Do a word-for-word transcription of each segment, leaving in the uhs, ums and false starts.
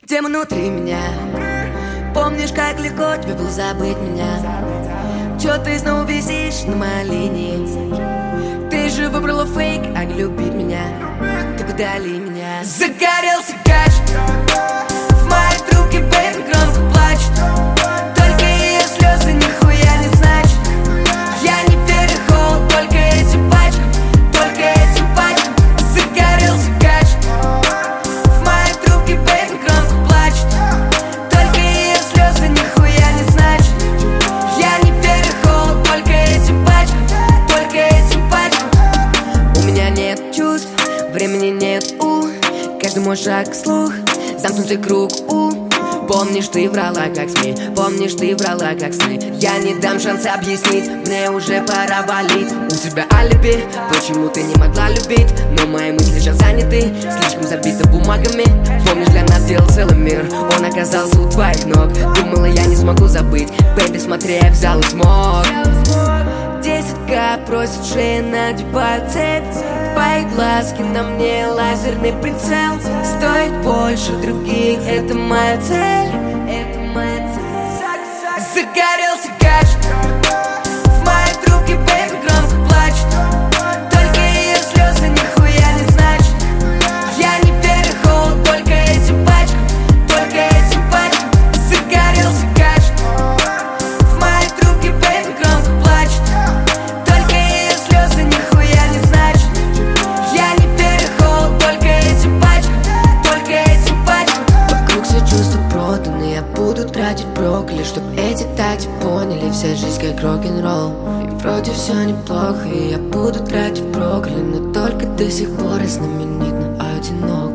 Тема внутри меня. Помнишь, как легко тебе было забыть меня? Чё ты снова висишь на моей линии? Ты же выбрала фейк, а не любить меня. Ты подали меня. Загорелся кашель в моей трубке, бэйби громко плачет. Только ее слезы нихуя не значат. Я не верю в холод, только этим пачкам, только этим пачкам. Загорелся кашель в моей трубке, бэйби громко плачет. Только ее слезы нихуя не значат. Я не верю в холод, только этим пачкам, только этим пачкам. У меня нет чувств, времени нет, у каждый мой шаг слух, замкнутый круг, у помнишь, ты врала как СМИ, помнишь, ты врала как сны. Я не дам шанса объяснить, мне уже пора валить. У тебя алиби, почему ты не могла любить? Но мои мысли сейчас заняты, слишком забиты бумагами. Помнишь, для нас делал целый мир, он оказался у твоих ног. Думала, я не смогу забыть, бэйби, смотри, я взял и смог. Десять ка просит шея, надеваю цепь. Твои глазки на мне лазерный прицел. Стоит больше других, это моя цель. Это моя цель. Загорелся кашель в моей трубке, бэйби громко плачет. Только ее слезы нихуя не значат. Я не верю в холод, только этим пачкам, только этим пачкам. Загорелся кашель в моей трубке, бэйби громко плачет. Только ее слезы нихуя не значат. Я не верю в холод, только этим пачкам, только этим пачкам. Вокруг все чувства проданы, я буду тратить брокколи, чтоб эти тати поняли, вся жизнь как рок-н-ролл. И вроде все неплохо, и я буду тратить брокколи, но только до сих пор я знаменит, но одинок.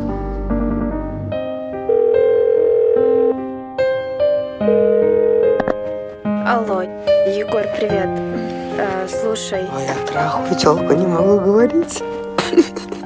Алло, Егор, привет. Э, слушай. А я трахаю телку, не могу говорить.